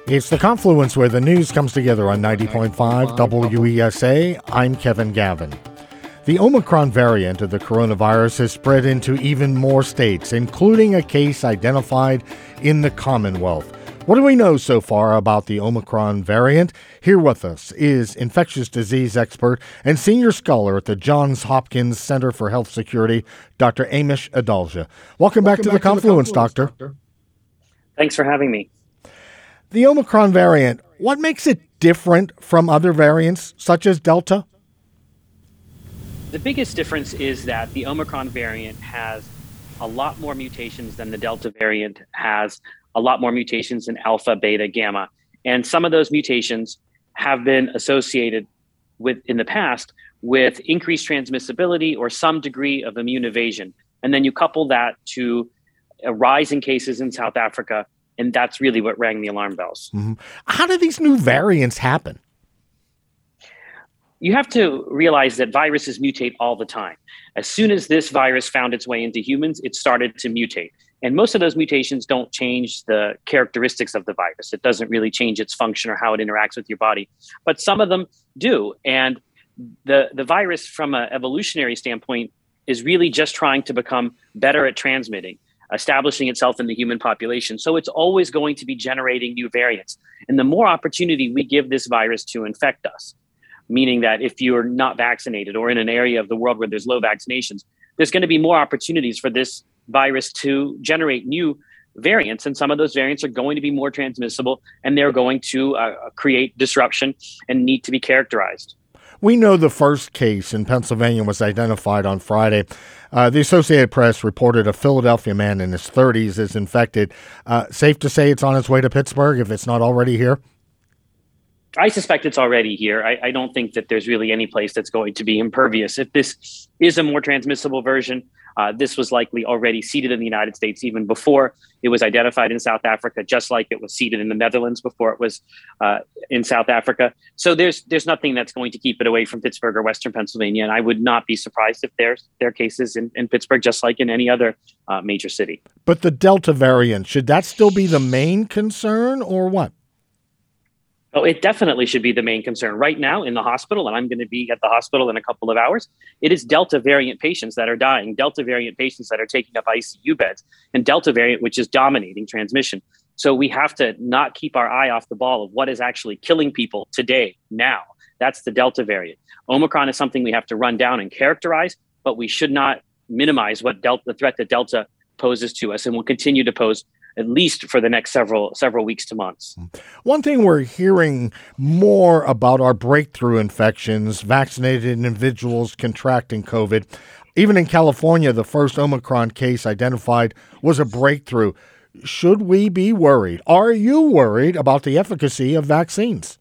It's the confluence where the news comes together on 90.5 WESA. I'm Kevin Gavin. The Omicron variant of the coronavirus has spread into even more states, including a case identified in the Commonwealth. What do we know so far about the Omicron variant? Here with us is infectious disease expert and senior scholar at the Johns Hopkins Center for Health Security, Dr. Amish Adalja. Welcome back to the Confluence, Doctor. Thanks for having me. The Omicron variant, what makes it different from other variants, such as Delta? The biggest difference is that the Omicron variant has a lot more mutations than the Delta variant has, a lot more mutations in alpha, beta, gamma. And some of those mutations have been associated with, in the past, with increased transmissibility or some degree of immune evasion. And then you couple that to a rise in cases in South Africa, and that's really what rang the alarm bells. Mm-hmm. How do these new variants happen? You have to realize that viruses mutate all the time. As soon as this virus found its way into humans, it started to mutate. And most of those mutations don't change the characteristics of the virus. It doesn't really change its function or how it interacts with your body. But some of them do. And the virus, from an evolutionary standpoint, is really just trying to become better at transmitting, establishing itself in the human population. So it's always going to be generating new variants. And the more opportunity we give this virus to infect us, meaning that if you're not vaccinated or in an area of the world where there's low vaccinations, there's going to be more opportunities for this virus to generate new variants. And some of those variants are going to be more transmissible, and they're going to create disruption and need to be characterized. We know the first case in Pennsylvania was identified on Friday. The Associated Press reported a Philadelphia man in his 30s is infected. Safe to say it's on its way to Pittsburgh if it's not already here? I suspect it's already here. I don't think that there's really any place that's going to be impervious. If this is a more transmissible version, this was likely already seeded in the United States even before it was identified in South Africa, just like it was seeded in the Netherlands before it was in South Africa. So there's nothing that's going to keep it away from Pittsburgh or Western Pennsylvania. And I would not be surprised if there are cases in Pittsburgh, just like in any other major city. But the Delta variant, should that still be the main concern or what? Oh, it definitely should be the main concern. Right now in the hospital, and I'm going to be at the hospital in a couple of hours, it is Delta variant patients that are dying, Delta variant patients that are taking up ICU beds, and Delta variant, which is dominating transmission. So we have to not keep our eye off the ball of what is actually killing people today, now. That's the Delta variant. Omicron is something we have to run down and characterize, but we should not minimize what the threat that Delta poses to us and will continue to pose at least for the next several weeks to months. One thing we're hearing more about are breakthrough infections, vaccinated individuals contracting COVID. Even in California, the first Omicron case identified was a breakthrough. Should we be worried? Are you worried about the efficacy of vaccines?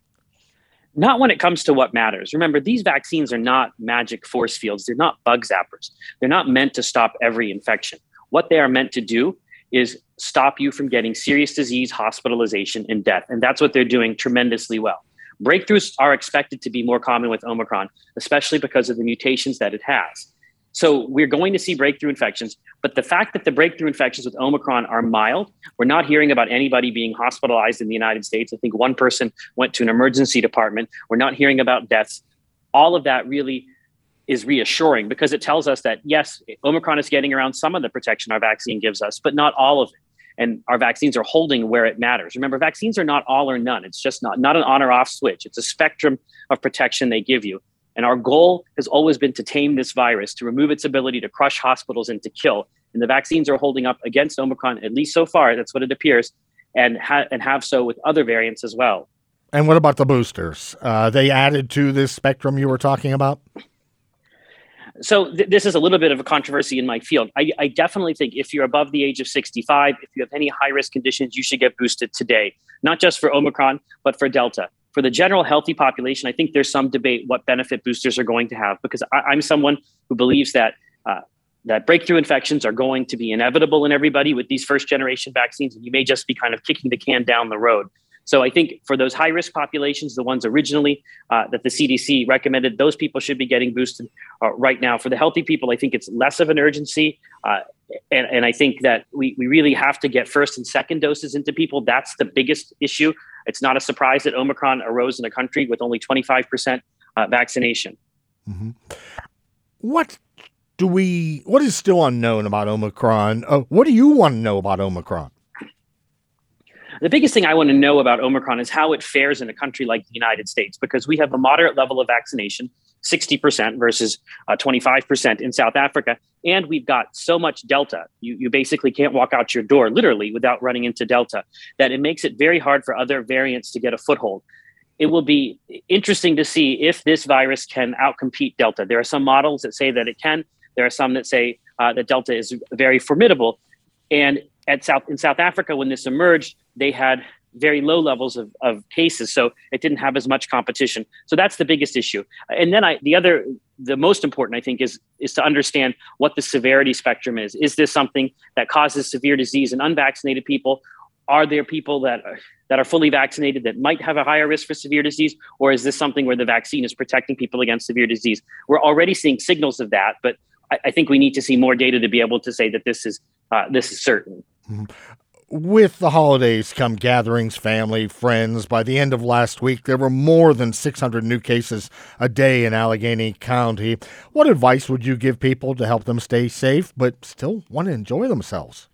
Not when it comes to what matters. Remember, these vaccines are not magic force fields. They're not bug zappers. They're not meant to stop every infection. What they are meant to do is stop you from getting serious disease, hospitalization, and death. And that's what they're doing tremendously well. Breakthroughs are expected to be more common with Omicron, especially because of the mutations that it has. So we're going to see breakthrough infections, but the fact that the breakthrough infections with Omicron are mild, we're not hearing about anybody being hospitalized in the United States. I think one person went to an emergency department. We're not hearing about deaths. All of that really is reassuring because it tells us that, yes, Omicron is getting around some of the protection our vaccine gives us, but not all of it. And our vaccines are holding where it matters. Remember, vaccines are not all or none. It's just not an on or off switch. It's a spectrum of protection they give you. And our goal has always been to tame this virus, to remove its ability to crush hospitals and to kill. And the vaccines are holding up against Omicron, at least so far. That's what it appears, and have so with other variants as well. And what about the boosters? They added to this spectrum you were talking about? So this is a little bit of a controversy in my field. I definitely think if you're above the age of 65, if you have any high-risk conditions, you should get boosted today, not just for Omicron, but for Delta. For the general healthy population, I think there's some debate what benefit boosters are going to have, because I'm someone who believes that that breakthrough infections are going to be inevitable in everybody with these first-generation vaccines, and you may just be kind of kicking the can down the road. So I think for those high risk populations, the ones originally that the CDC recommended, those people should be getting boosted right now. For the healthy people, I think it's less of an urgency. And I think that we really have to get first and second doses into people. That's the biggest issue. It's not a surprise that Omicron arose in a country with only 25% vaccination. Mm-hmm. What is still unknown about Omicron? What do you want to know about Omicron? The biggest thing I want to know about Omicron is how it fares in a country like the United States, because we have a moderate level of vaccination, 60% versus 25% in South Africa. And we've got so much Delta. You basically can't walk out your door, literally, without running into Delta, that it makes it very hard for other variants to get a foothold. It will be interesting to see if this virus can outcompete Delta. There are some models that say that it can. There are some that say that Delta is very formidable. And in South Africa, when this emerged, they had very low levels of cases, so it didn't have as much competition. So that's the biggest issue. And then the most important, I think, is to understand what the severity spectrum is. Is this something that causes severe disease in unvaccinated people? Are there people that are fully vaccinated that might have a higher risk for severe disease? Or is this something where the vaccine is protecting people against severe disease? We're already seeing signals of that, but I think we need to see more data to be able to say that this is certain. Mm-hmm. With the holidays come gatherings, family, friends. By the end of last week, there were more than 600 new cases a day in Allegheny County. What advice would you give people to help them stay safe but still want to enjoy themselves?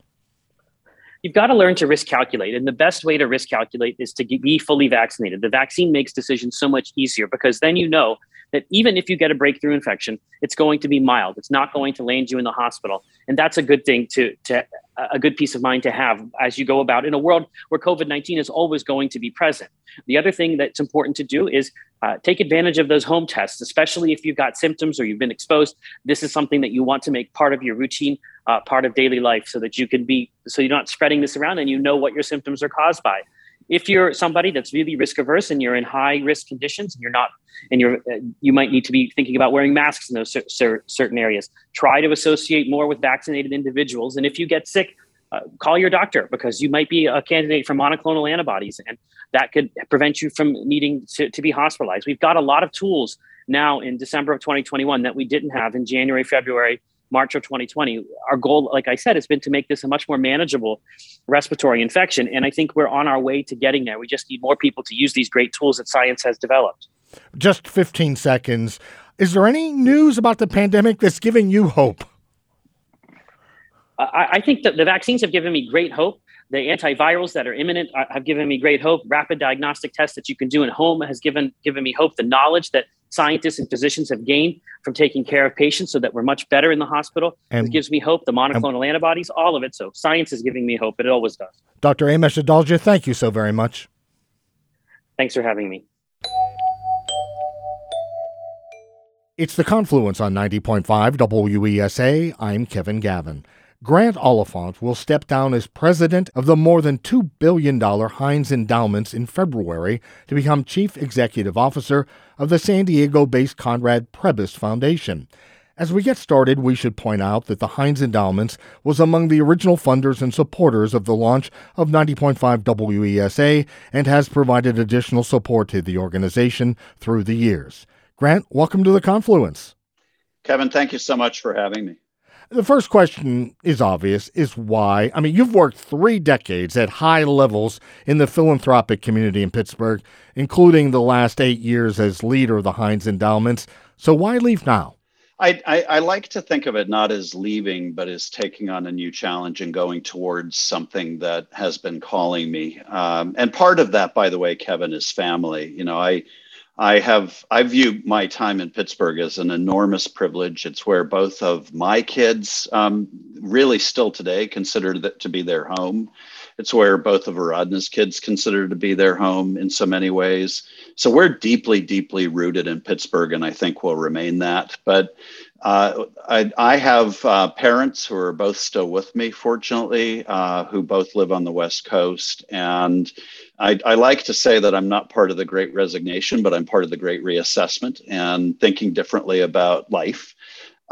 You've got to learn to risk calculate. And the best way to risk calculate is to be fully vaccinated. The vaccine makes decisions so much easier because then you know that even if you get a breakthrough infection, it's going to be mild. It's not going to land you in the hospital. And that's a good thing to a good peace of mind to have as you go about in a world where COVID-19 is always going to be present. The other thing that's important to do is take advantage of those home tests, especially if you've got symptoms or you've been exposed. This is something that you want to make part of your routine, part of daily life, so that you're not spreading this around and you know what your symptoms are caused by. If you're somebody that's really risk averse and you're in high risk conditions and you might need to be thinking about wearing masks in those certain areas. Try to associate more with vaccinated individuals. And if you get sick, call your doctor, because you might be a candidate for monoclonal antibodies, and that could prevent you from needing to be hospitalized. We've got a lot of tools now in December of 2021 that we didn't have in January, February, March of 2020. Our goal, like I said, has been to make this a much more manageable respiratory infection. And I think we're on our way to getting there. We just need more people to use these great tools that science has developed. Just 15 seconds. Is there any news about the pandemic that's giving you hope? I think that the vaccines have given me great hope. The antivirals that are imminent have given me great hope. Rapid diagnostic tests that you can do at home has given me hope. The knowledge that scientists and physicians have gained from taking care of patients so that we're much better in the hospital, it gives me hope. The monoclonal antibodies, all of it. So science is giving me hope. It always does. Dr. Amesh Adalja, thank you so very much. Thanks for having me. It's The Confluence on 90.5 WESA. I'm Kevin Gavin. Grant Oliphant will step down as president of the more than $2 billion Heinz Endowments in February to become chief executive officer of the San Diego-based Conrad Prebys Foundation. As we get started, we should point out that the Heinz Endowments was among the original funders and supporters of the launch of 90.5 WESA and has provided additional support to the organization through the years. Grant, welcome to The Confluence. Kevin, thank you so much for having me. The first question is obvious, is why. I mean, you've worked 3 decades at high levels in the philanthropic community in Pittsburgh, including the last 8 years as leader of the Heinz Endowments. So why leave now? I like to think of it not as leaving, but as taking on a new challenge and going towards something that has been calling me. And part of that, by the way, Kevin, is family. You know, I view my time in Pittsburgh as an enormous privilege. It's where both of my kids really still today consider that to be their home. It's where both of Aradna's kids consider to be their home in so many ways. So we're deeply, deeply rooted in Pittsburgh, and I think will remain that. But I have parents who are both still with me, fortunately, who both live on the West Coast. And I like to say that I'm not part of the Great Resignation, but I'm part of the Great Reassessment and thinking differently about life.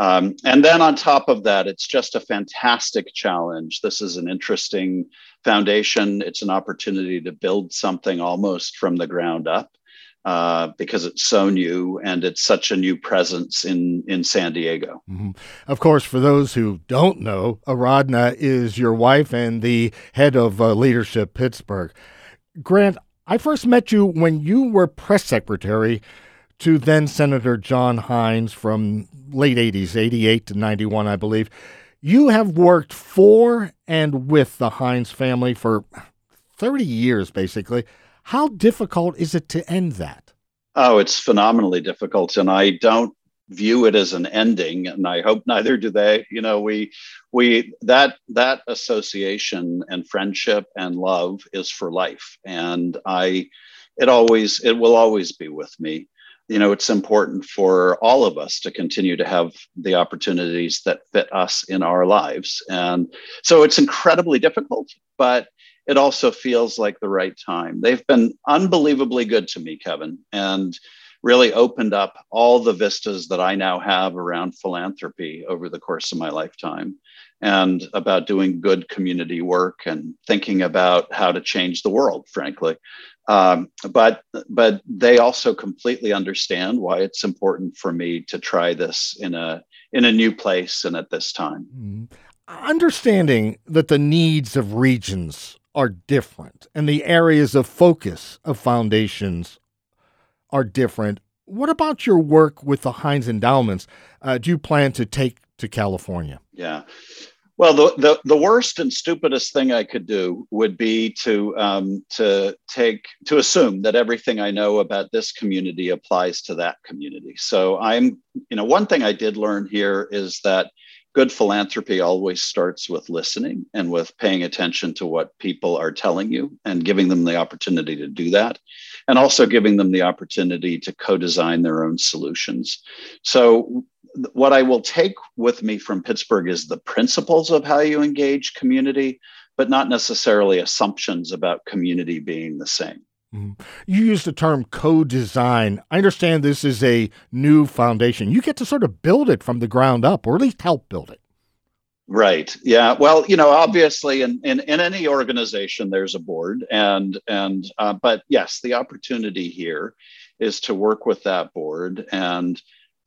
And then on top of that, it's just a fantastic challenge. This is an interesting foundation. It's an opportunity to build something almost from the ground up because it's so new and it's such a new presence in San Diego. Mm-hmm. Of course, for those who don't know, Aradhna is your wife and the head of Leadership Pittsburgh. Grant, I first met you when you were press secretary to then Senator John Hines from late 80s, 88 to 91, I believe. You have worked for and with the Hines family for 30 years, basically. How difficult is it to end that? Oh, it's phenomenally difficult. And I don't view it as an ending, and I hope neither do they. You know, that association and friendship and love is for life. And it will always be with me. You know, it's important for all of us to continue to have the opportunities that fit us in our lives. And so it's incredibly difficult, but it also feels like the right time. They've been unbelievably good to me, Kevin, and really opened up all the vistas that I now have around philanthropy over the course of my lifetime and about doing good community work and thinking about how to change the world, frankly. But they also completely understand why it's important for me to try this in a new place and at this time. Mm-hmm. Understanding that the needs of regions are different and the areas of focus of foundations are different. What about your work with the Hines Endowments? Do you plan to take to California? Yeah. Well, the worst and stupidest thing I could do would be to assume that everything I know about this community applies to that community. So one thing I did learn here is that good philanthropy always starts with listening and with paying attention to what people are telling you and giving them the opportunity to do that, and also giving them the opportunity to co-design their own solutions. So what I will take with me from Pittsburgh is the principles of how you engage community, but not necessarily assumptions about community being the same. Mm-hmm. You used the term co-design. I understand this is a new foundation. You get to sort of build it from the ground up, or at least help build it. Right. Yeah. Well, obviously in any organization, there's a board but yes, the opportunity here is to work with that board and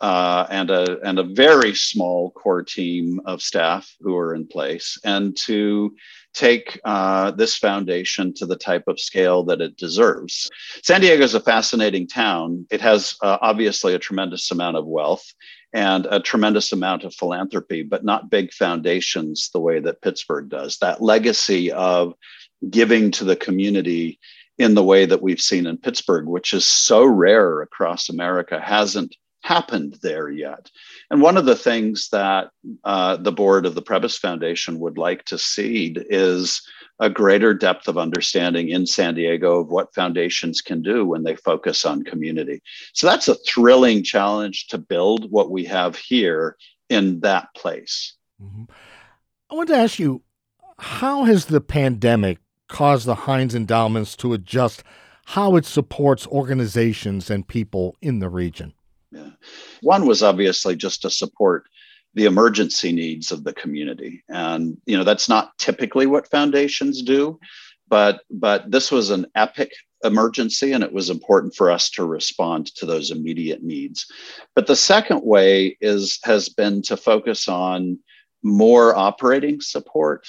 a very small core team of staff who are in place, and to take this foundation to the type of scale that it deserves. San Diego is a fascinating town. It has obviously a tremendous amount of wealth and a tremendous amount of philanthropy, but not big foundations the way that Pittsburgh does. That legacy of giving to the community in the way that we've seen in Pittsburgh, which is so rare across America, hasn't happened there yet. And one of the things that the board of the Prebys Foundation would like to seed is a greater depth of understanding in San Diego of what foundations can do when they focus on community. So that's a thrilling challenge to build what we have here in that place. Mm-hmm. I want to ask you, how has the pandemic caused the Hines Endowments to adjust how it supports organizations and people in the region? Yeah. One was obviously just to support the emergency needs of the community. And, that's not typically what foundations do, but this was an epic emergency, and it was important for us to respond to those immediate needs. But the second way has been to focus on more operating support,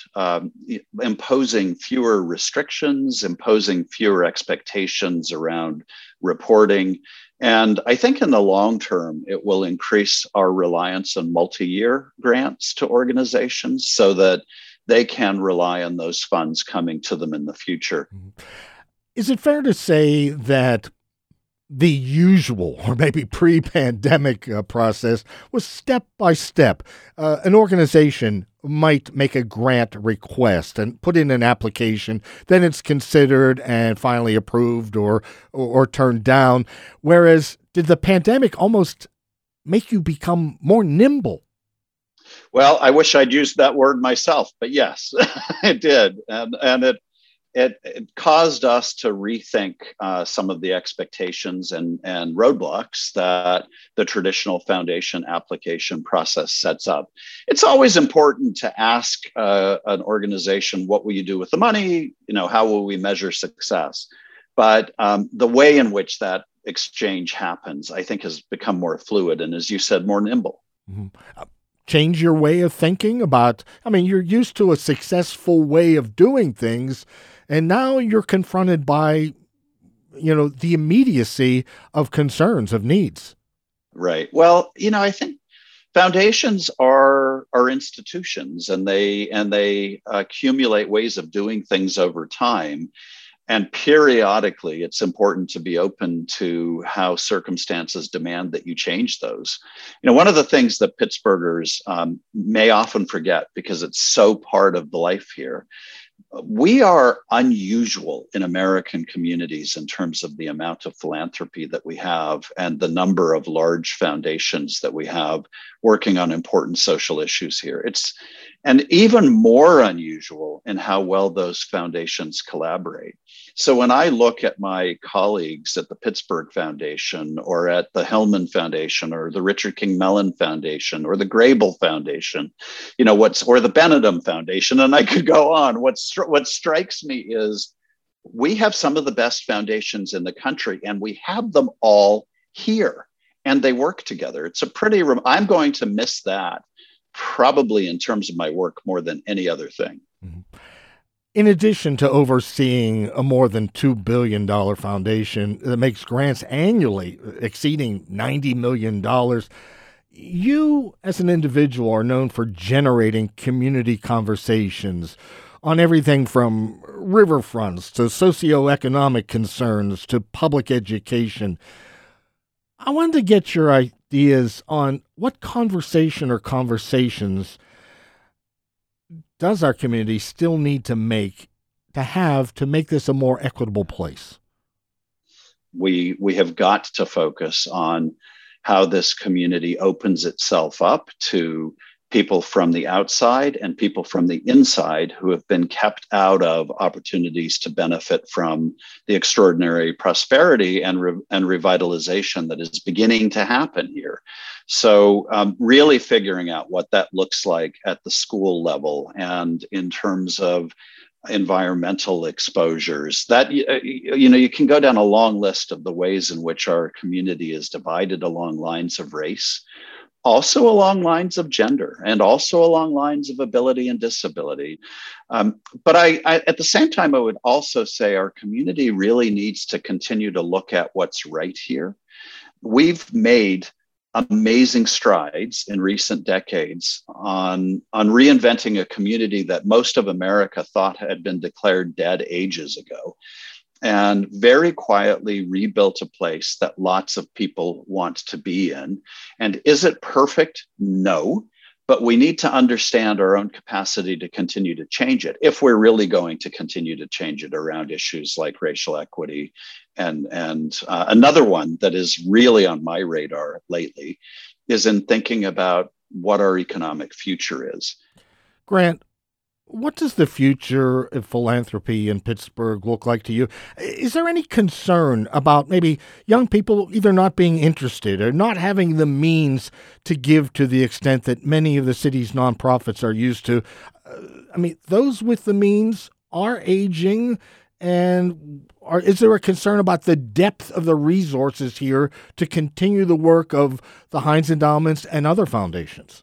imposing fewer restrictions, imposing fewer expectations around reporting. And I think in the long term, it will increase our reliance on multi-year grants to organizations so that they can rely on those funds coming to them in the future. Is it fair to say that the usual, or maybe pre-pandemic process was step by step? An organization might make a grant request and put in an application, then it's considered and finally approved or turned down. Whereas, did the pandemic almost make you become more nimble? Well, I wish I'd used that word myself, but yes, it did. And it caused us to rethink some of the expectations and roadblocks that the traditional foundation application process sets up. It's always important to ask an organization, what will you do with the money? How will we measure success? But the way in which that exchange happens, I think, has become more fluid and, as you said, more nimble. Mm-hmm. Change your way of thinking about, you're used to a successful way of doing things, and now you're confronted by, the immediacy of concerns, of needs. Right. Well, I think foundations are institutions, and they accumulate ways of doing things over time. And periodically, it's important to be open to how circumstances demand that you change those. One of the things that Pittsburghers may often forget, because it's so part of the life here, we are unusual in American communities in terms of the amount of philanthropy that we have and the number of large foundations that we have working on important social issues here. And even more unusual in how well those foundations collaborate. So when I look at my colleagues at the Pittsburgh Foundation or at the Hillman Foundation or the Richard King Mellon Foundation or the Grable Foundation, or the Benedum Foundation, and I could go on, what strikes me is we have some of the best foundations in the country, and we have them all here, and they work together. It's I'm going to miss that, probably in terms of my work, more than any other thing. Mm-hmm. In addition to overseeing a more than $2 billion foundation that makes grants annually exceeding $90 million, you as an individual are known for generating community conversations on everything from riverfronts to socioeconomic concerns to public education. I wanted to get your ideas on what conversation or conversations does our community still need to make this a more equitable place? We have got to focus on how this community opens itself up to people from the outside and people from the inside who have been kept out of opportunities to benefit from the extraordinary prosperity and revitalization that is beginning to happen here. So really figuring out what that looks like at the school level and in terms of environmental exposures, that you can go down a long list of the ways in which our community is divided along lines of race, also along lines of gender, and also along lines of ability and disability. But I at the same time, I would also say our community really needs to continue to look at what's right here. We've made amazing strides in recent decades on reinventing a community that most of America thought had been declared dead ages ago, and very quietly rebuilt a place that lots of people want to be in. And is it perfect? No, but we need to understand our own capacity to continue to change it if we're really going to continue to change it around issues like racial equity. And another one that is really on my radar lately is in thinking about what our economic future is. Grant, what does the future of philanthropy in Pittsburgh look like to you? Is there any concern about maybe young people either not being interested or not having the means to give to the extent that many of the city's nonprofits are used to? Those with the means are aging, and is there a concern about the depth of the resources here to continue the work of the Heinz Endowments and other foundations?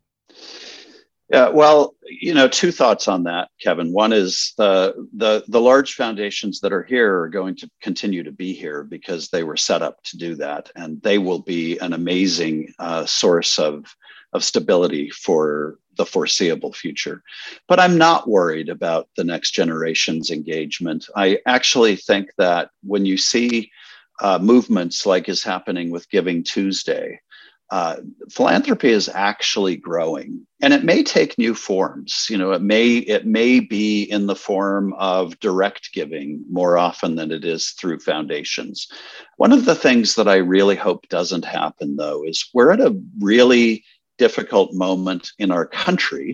Yeah, well, two thoughts on that, Kevin. One is the large foundations that are here are going to continue to be here because they were set up to do that, and they will be an amazing source of stability for the foreseeable future. But I'm not worried about the next generation's engagement. I actually think that when you see movements like is happening with Giving Tuesday, philanthropy is actually growing, and it may take new forms. It may be in the form of direct giving more often than it is through foundations. One of the things that I really hope doesn't happen, though, is we're at a really difficult moment in our country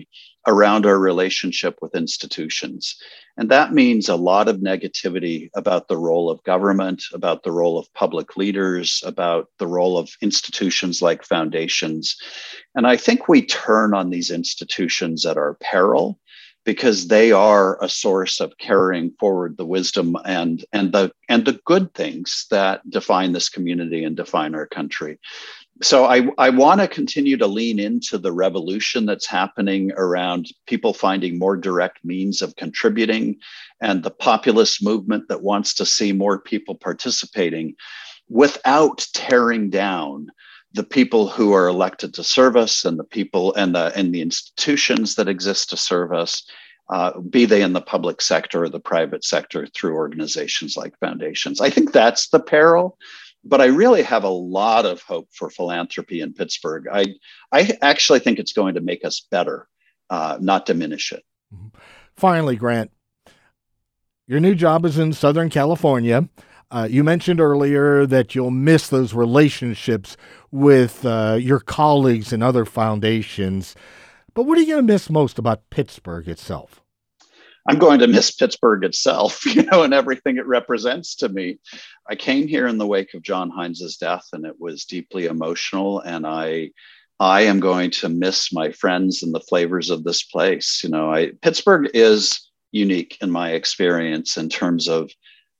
around our relationship with institutions. And that means a lot of negativity about the role of government, about the role of public leaders, about the role of institutions like foundations. And I think we turn on these institutions at our peril, because they are a source of carrying forward the wisdom and the good things that define this community and define our country. So I want to continue to lean into the revolution that's happening around people finding more direct means of contributing, and the populist movement that wants to see more people participating, without tearing down the people who are elected to serve us, and the people and the institutions that exist to serve us, be they in the public sector or the private sector through organizations like foundations. I think that's the peril. But I really have a lot of hope for philanthropy in Pittsburgh. I actually think it's going to make us better, not diminish it. Finally, Grant, your new job is in Southern California. You mentioned earlier that you'll miss those relationships with your colleagues and other foundations. But what are you going to miss most about Pittsburgh itself? I'm going to miss Pittsburgh itself, and everything it represents to me. I came here in the wake of John Heinz's death, and it was deeply emotional. And I am going to miss my friends and the flavors of this place. Pittsburgh is unique in my experience in terms of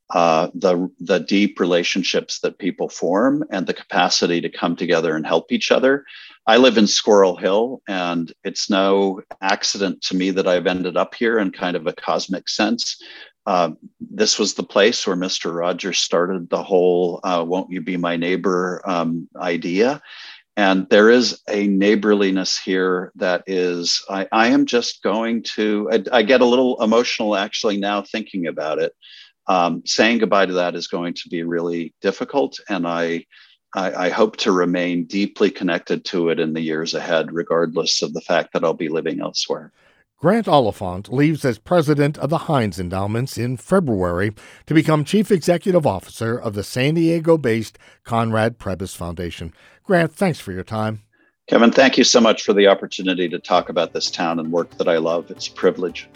the deep relationships that people form and the capacity to come together and help each other. I live in Squirrel Hill, and it's no accident to me that I've ended up here in kind of a cosmic sense. This was the place where Mr. Rogers started the whole "won't you be my neighbor" idea. And there is a neighborliness here that is, I am just going to, I get a little emotional actually now thinking about it. Saying goodbye to that is going to be really difficult. And I hope to remain deeply connected to it in the years ahead, regardless of the fact that I'll be living elsewhere. Grant Oliphant leaves as president of the Heinz Endowments in February to become chief executive officer of the San Diego-based Conrad Prebys Foundation. Grant, thanks for your time. Kevin, thank you so much for the opportunity to talk about this town and work that I love. It's a privilege.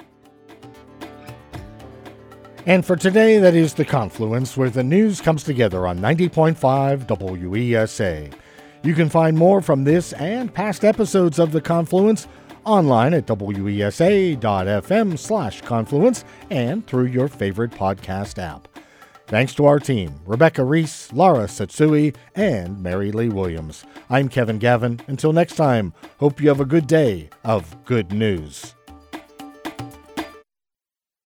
And for today, that is The Confluence, where the news comes together on 90.5 WESA. You can find more from this and past episodes of The Confluence online at wesa.fm/confluence and through your favorite podcast app. Thanks to our team, Rebecca Reese, Laura Satsui, and Mary Lee Williams. I'm Kevin Gavin. Until next time, hope you have a good day of good news.